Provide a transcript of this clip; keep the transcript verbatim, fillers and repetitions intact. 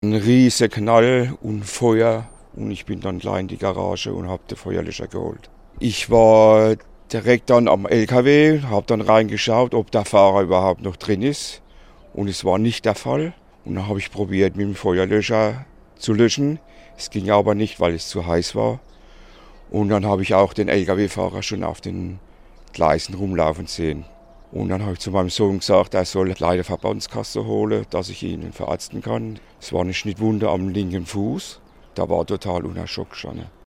Ein riesiger Knall und Feuer und ich bin dann gleich in die Garage und habe den Feuerlöscher geholt. Ich war direkt dann am L K W, habe dann reingeschaut, ob der Fahrer überhaupt noch drin ist und es war nicht der Fall. Und dann habe ich probiert, mit dem Feuerlöscher zu löschen. Es ging aber nicht, weil es zu heiß war. Und dann habe ich auch den L K W-Fahrer schon auf den Gleisen rumlaufen sehen. Und dann habe ich zu meinem Sohn gesagt, er soll gleich eine Verbandskasse holen, dass ich ihn verarzten kann. Es war eine Schnittwunde am linken Fuß. Da war total unter Schock schon.